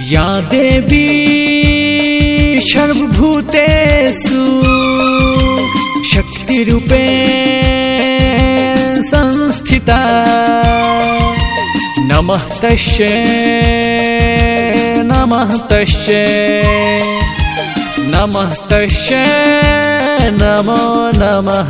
या देवी सर्वभूतेषु शक्तिरूपेण संस्थिता नमः तस्यै नमः तस्यै नमः तस्यै नमो नमः।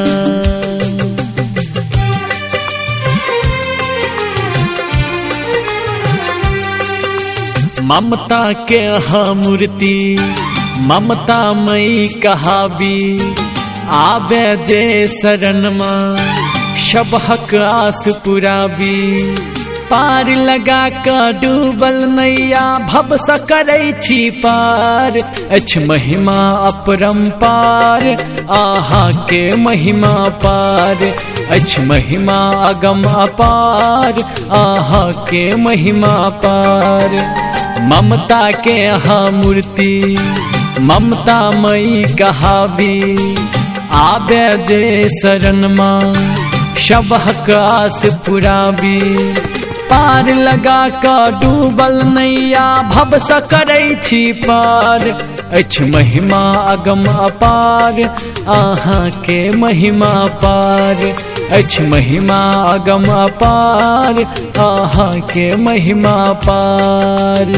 ममता के मूर्ति ममतामयी कहावी आवे जे शरण में सब हक आस पुरावी पार लगा कर डूबल नैया भव स करै छी पार अछि महिमा अपरंपार आहा के महिमा पार अछि महिमा अगम अपार आहा के महिमा पार। ममता के मूर्ति ममतामयी कहावी आवे जे शरण में सब हक आस पुरावी पार लगा कर डूबल नैया भव स करै छी पार अछि महिमा अगम अपार आहा के महिमा पार अछि महिमा अगम अपार आहा के महिमा पार।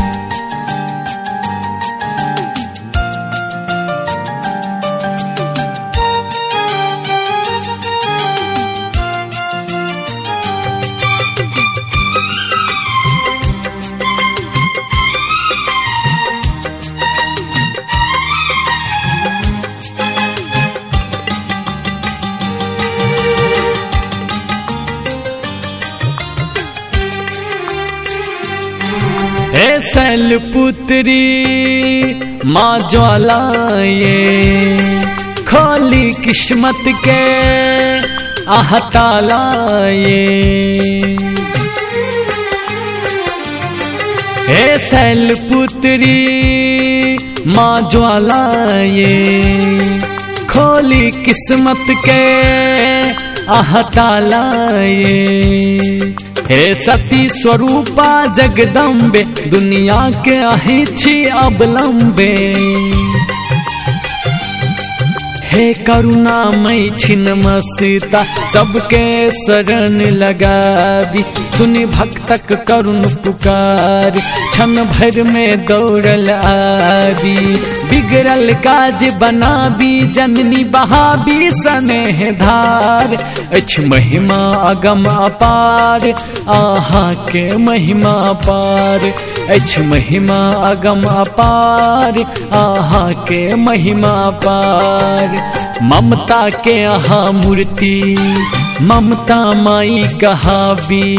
हे शैलपुत्री माँ ज्वाला ये खोली किस्मत के ताला ये। हे शैलपुत्री माँ ज्वाला ये खोली किस्मत के ताला ये। हे सती स्वरूपा जगदम्बे दुनिया के अहि छी अवलंबे हे करुणामयी छिन्नमस्ता सबके शरण लगावी सुनि भक्तक करुण पुकार क्षण भर में दौड़ल आवी बिगड़ल काज बनावी जननी बहावी स्नेह धार अछि महिमा अगम अपार आहा के महिमा पार अछि महिमा अगम अपार आहा के महिमा पार। ममता के मूर्ति ममता माई कहावी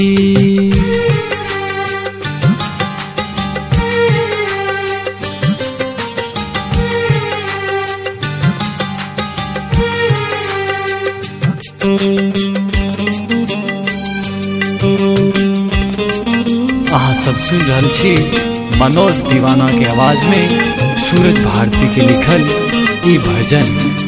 अहाँ सब सुन रहल छी मनोज दीवाना के आवाज में सूरज भारती के लिखल ई भजन।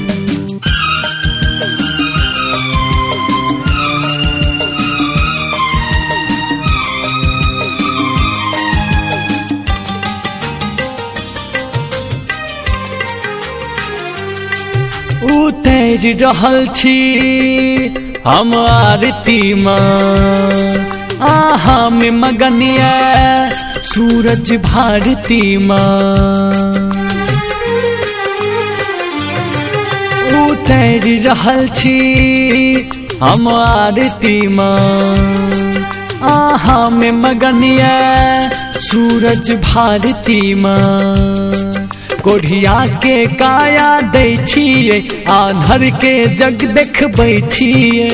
उतर रहल छी हम आरती माँ आहा में मगनिया सूरज भारती माँ उतर रहल छी हम आरती माँ आहा में मगनिया सूरज भारती माँ। कोढ़िया के काया दै छियै आन्हर के जग देखबै छियै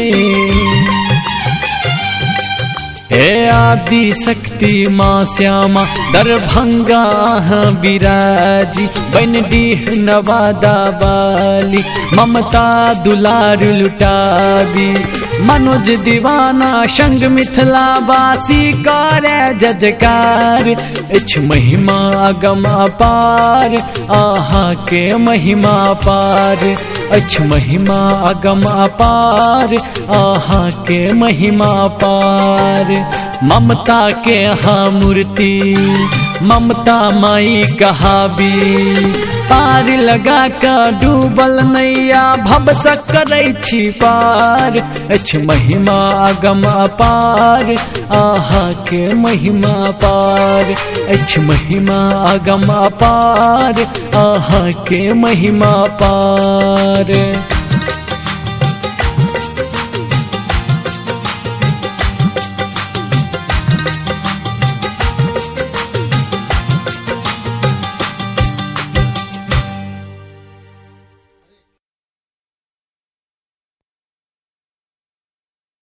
हे आदि शक्ति माँ श्यामा दरभंगा बिराजी बन डीह नवादा बाली ममता दुलार लुटावी मनोज दीवाना संग मिथिला वासी करे जजकार अछि महिमा अगम अपार आहा के महिमा पार अछि महिमा अगम अपार आहा के महिमा पार। ममता के मूर्ति ममता माई कहाबी। पार लगा कर डूबल नैया भव स करै छी पार। अछि महिमा अगम अपार आहा के महिमा पार। अछि महिमा अगम अपार आहा के महिमा पार।